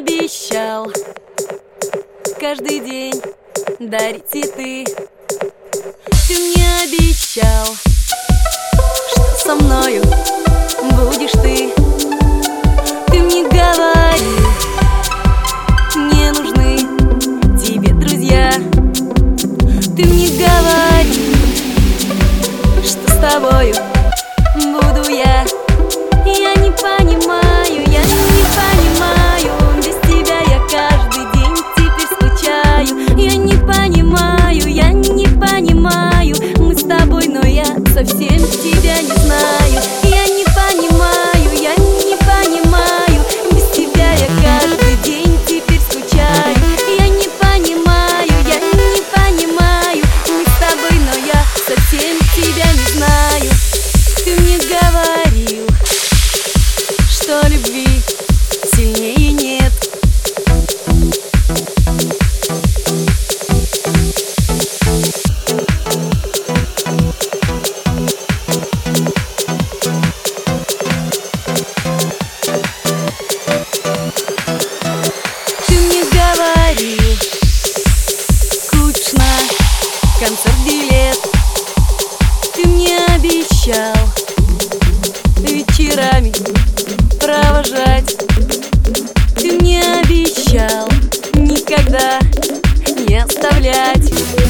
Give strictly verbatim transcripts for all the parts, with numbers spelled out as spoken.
обещал каждый день дарить цветы. Ты мне обещал, что со мною будешь ты. Ты мне говорил, не нужны тебе друзья. Ты мне говорил, что с тобою буду я. Я не понимаю, я не понимаю, без тебя я каждый день теперь скучаю. Я не понимаю, я не понимаю, мы с тобой, но я совсем тебя не знаю. Я не понимаю, я не понимаю, без тебя я каждый день теперь скучаю. Я не понимаю, я не понимаю, мы с тобой, но я совсем тебя не знаю. Ты мне говорил, что любви сильнее нет. Ты мне говорил, купишь на концерт билет. Ты мне обещал вечерами провожать. Ты мне обещал никогда не оставлять.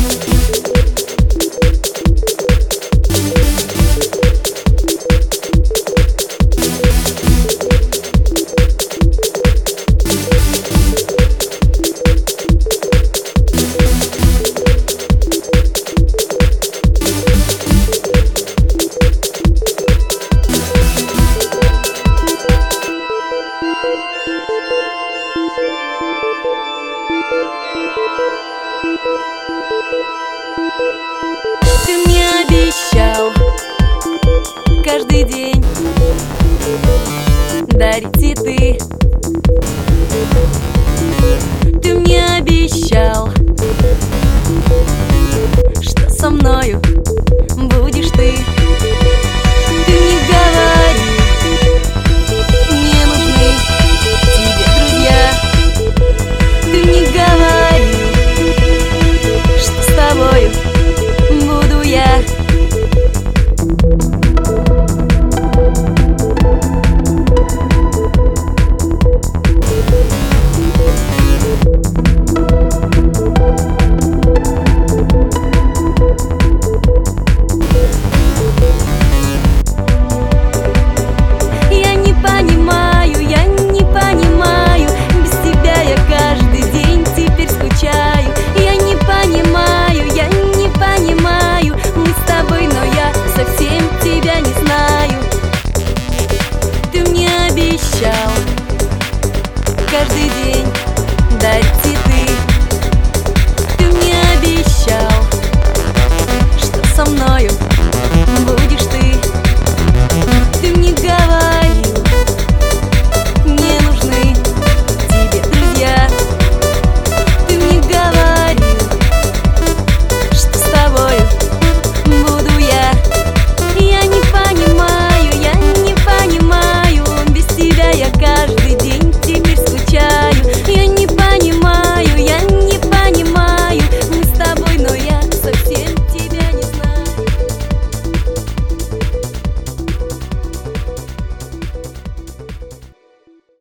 Ты мне обещал каждый день дарить цветы. Ты мне обещал, что со мною будешь ты.